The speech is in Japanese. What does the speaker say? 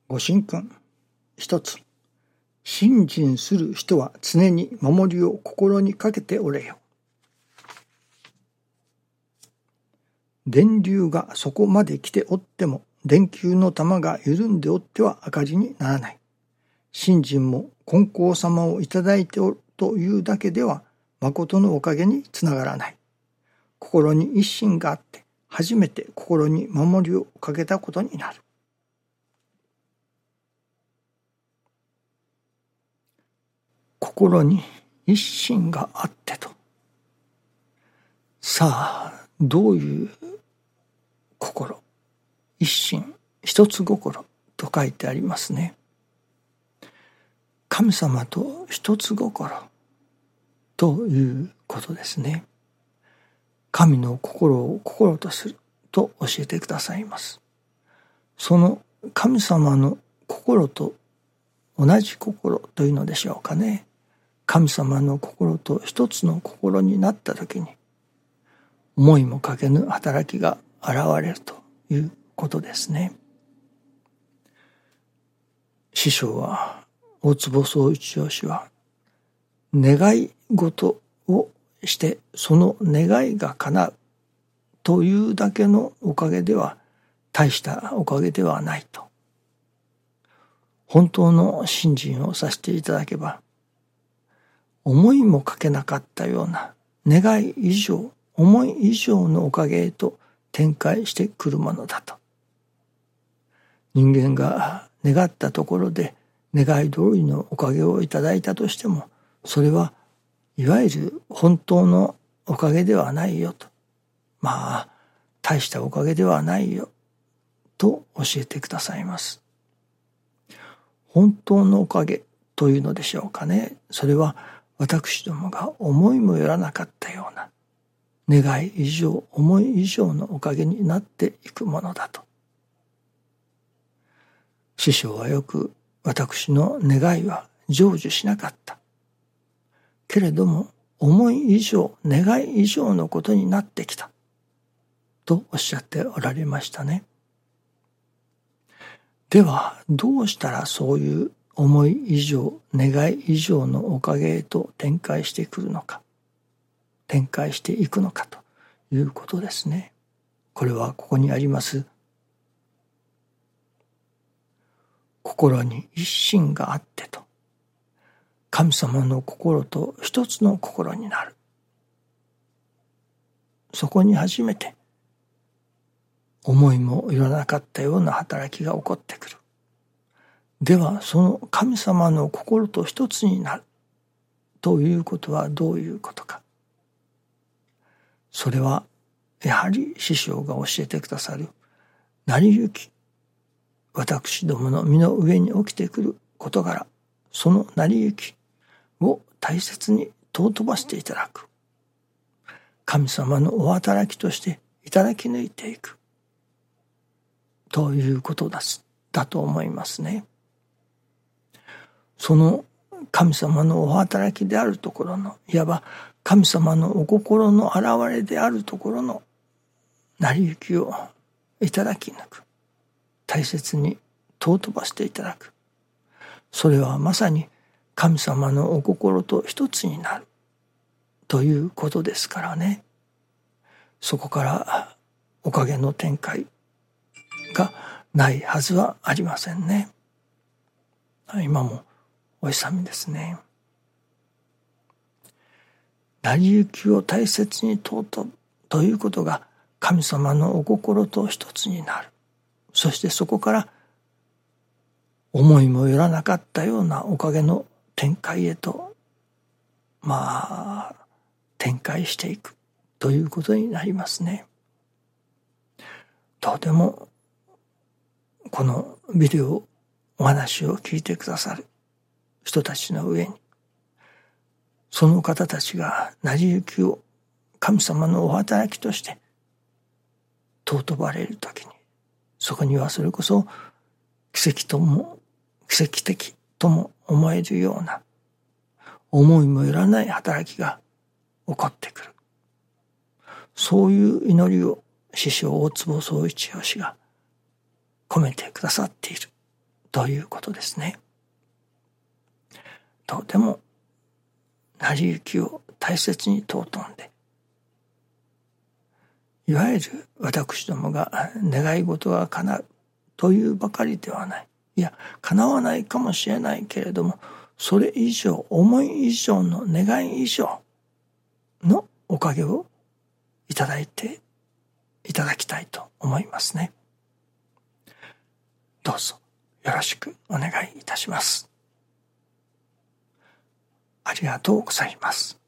ご神君。一つ。信心する人は常に守りを心にかけておれよ。電流がそこまで来ておっても、電球の玉が緩んでおっては明かりにならない。信心も金光様をいただいておるというだけでは、誠のおかげにつながらない。心に一心があって、初めて心に守りをかけたことになる。心に一心があってと。さあ、どういう心、一心、一つ心と書いてありますね。神様と一つ心ということですね。神の心を心とすると教えてくださいます。その神様の心と同じ心というのでしょうかね。神様の心と一つの心になったときに、思いもかけぬ働きが現れるということですね。師匠は、大坪宗一郎氏は、願い事をしてその願いが叶うというだけのおかげでは大したおかげではないと。本当の信心をさせていただけば、思いもかけなかったような願い以上、思い以上のおかげへと展開してくるものだと。人間が願ったところで願い通りのおかげをいただいたとしても、それはいわゆる本当のおかげではないよと。大したおかげではないよと教えてくださいます。本当のおかげというのでしょうかね。それは私どもが思いもよらなかったような願い以上、思い以上のおかげになっていくものだと。師匠はよく私の願いは成就しなかった。けれども思い以上、願い以上のことになってきたとおっしゃっておられましたね。ではどうしたらそういう思い以上、願い以上のおかげへと展開してくるのか、展開していくのかということですね。これはここにあります心に一心があってと、神様の心と一つの心になる。そこに初めて思いもよらなかったような働きが起こってくる。ではその神様の心と一つになるということはどういうことか。それはやはり師匠が教えてくださる成り行き、私どもの身の上に起きてくる事柄、その成り行きを大切に尊ばせていただく。神様のお働きとしていただき抜いていくということだと思いますね。その神様のお働きであるところの、いわば神様のお心の現れであるところの成り行きをいただき抜く。大切に尊ばせていただく。それはまさに神様のお心と一つになるということですからね。そこからおかげの展開がないはずはありませんね。今もお勇みですね。成り行きを大切に尊ぶということが神様のお心と一つになる。そしてそこから思いもよらなかったようなおかげの展開へと展開していくということになりますね。とてもこのビデオお話を聞いてくださる人たちの上に、その方たちが成り行きを神様のお働きとして尊ばれるときに、そこにはそれこそ奇跡的とも思えるような思いもよらない働きが起こってくる。そういう祈りを師匠大坪宗一郎氏が込めてくださっているということですね。とても成り行きを大切に尊んで、いわゆる私どもが願い事が叶うというばかりではない。いや、叶わないかもしれないけれども、それ以上、思い以上の願い以上のおかげをいただいていただきたいと思いますね。どうぞよろしくお願いいたします。ありがとうございます。